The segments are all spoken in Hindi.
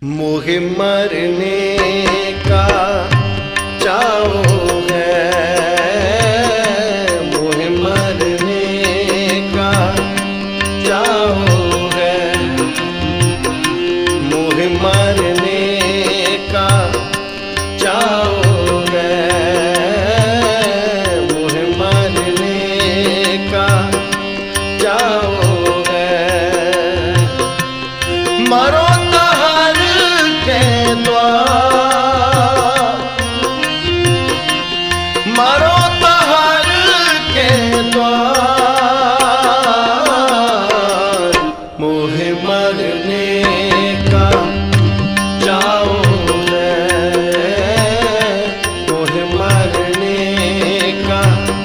मोहे मरने का चाहो है, मोहे मरने का चाहो है, मोहे मरने का चाहो है, मोहे मरने का चाहो है। मरो मरो तहर के द्वार, मोहे मरने का चाहो है, मोहे मरने का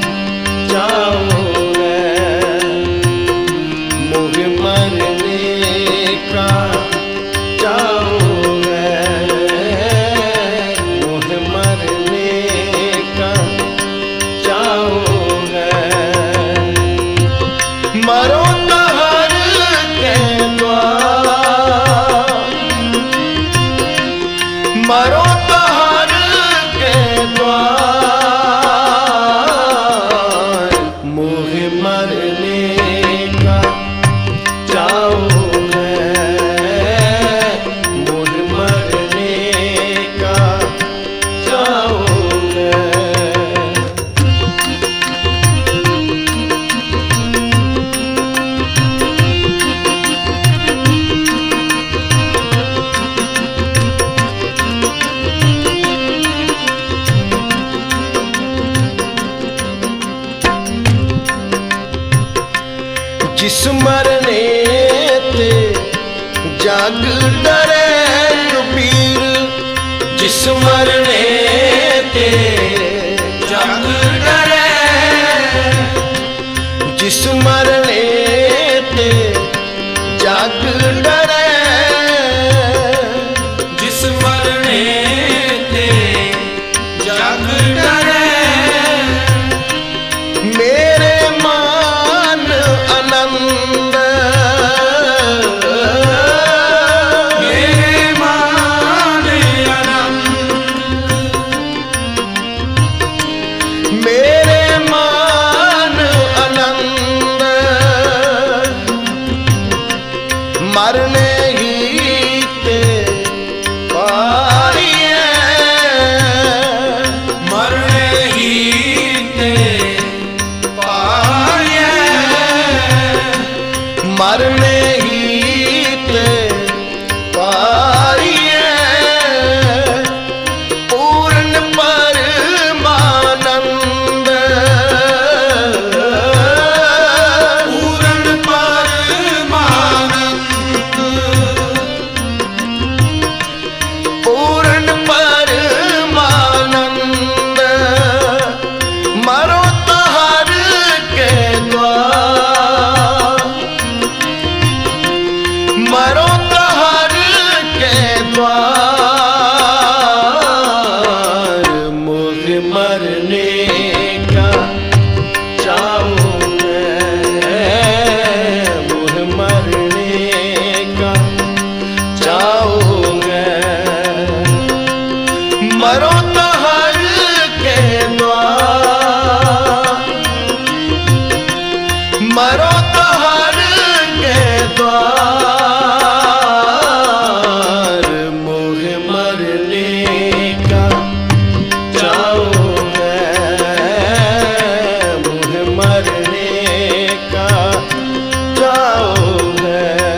चाहो है, मोहे मरने का चाहो है, मोहे मरने का चाहो है। मरो तहर के द्वार, मरो तहर के द्वार, मोहे मरने का चाहो है, मोहे मरने का चाहो है। जिस मरने ते जाग डरे कबीर, जिस मरने ते जाग डरे, जिस मरने ते जाग डरे, जिस मरने ते जाग डरे। मेरे मान आनंद, मेरे मान आनंद, मेरे मान आनंद, मरने ही ते पारिए, मरने ही ते पारिए, मरने ही ते पारिए। पूर्ण परमानंद, पूर्ण परमानंद, पूर्ण परमानंद, मरो तहर के द्वार, मरो तहर के द्वार, मोहे मरने का चाहो है, मोहे मरने का चाहो है। मरो तहर के द्वार, मरो तहर के द्वार, मोहे मरने का चाहो है, मोहे मरने का चाहो है।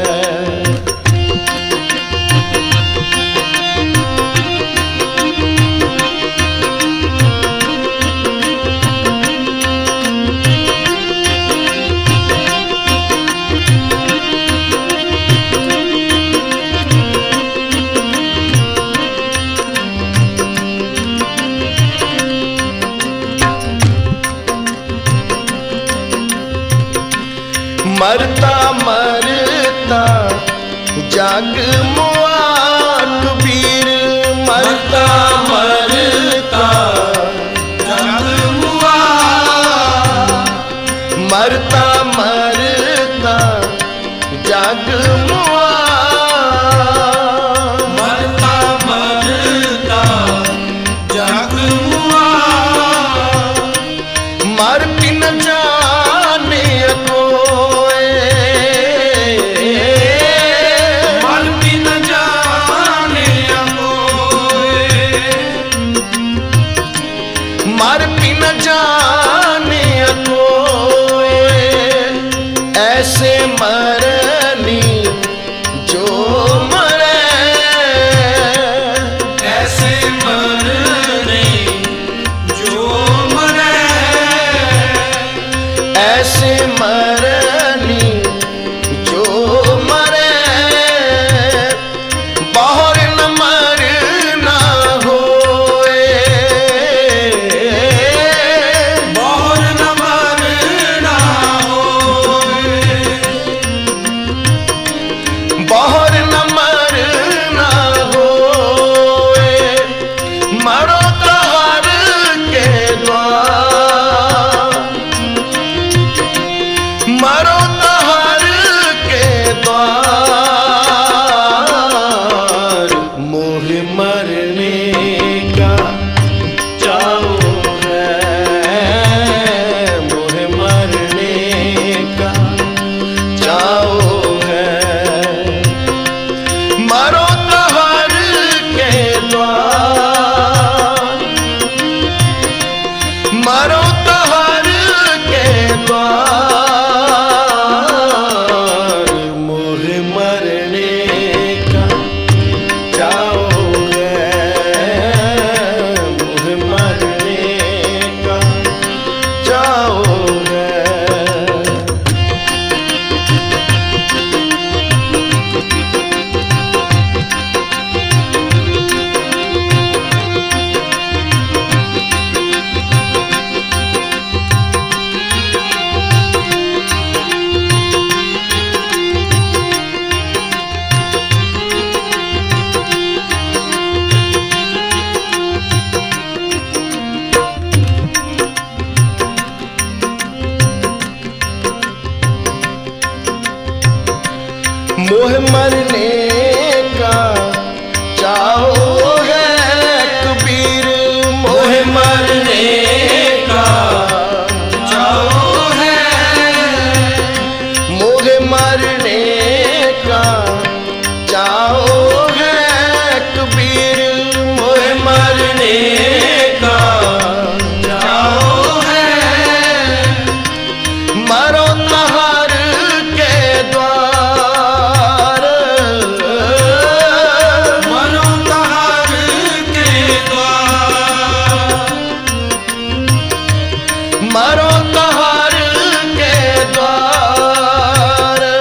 मरता मरता जाग मुआ कबीर, मरता मरता जाग मुआ, मरता मरता जाग मुआ, मरो तहर के द्वार, मरो तहर के द्वार, मोह मरने का चाहोगे, मोह मरने का चाहोगे। मोह मरने का चाहो है कबीर, मोह मरने का चाहो है, मोह मरने का चाहो है कबीर, मोह मरने का चाहो है। मरो तहर के द्वार, मरो तहर के द्वार, मरो तहर के द्वार।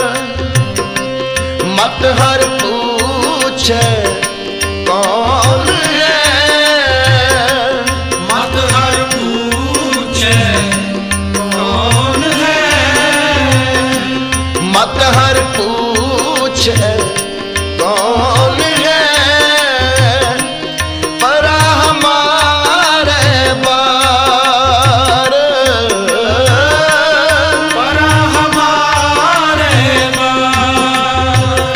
मत हर पूछे कौन है, मत हर पूछे कौन है, मत हर पूछे कौन है। परा हमारे बार, परा हमारे बार,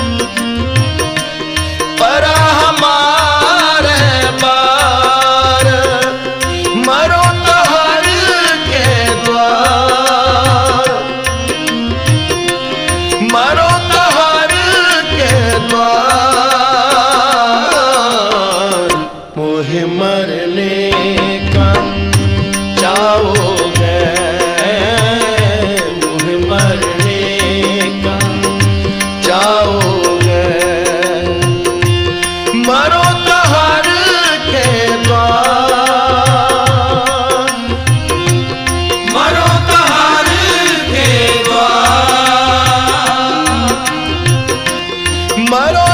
परा हमारे बार। मरो तहर के द्वार, मरो तहर के द्वार। मोह मरने का चाहोगे, मोह मरने का चाहोगे। मरो तहर के द्वार, मरो तहर के द्वार, मरो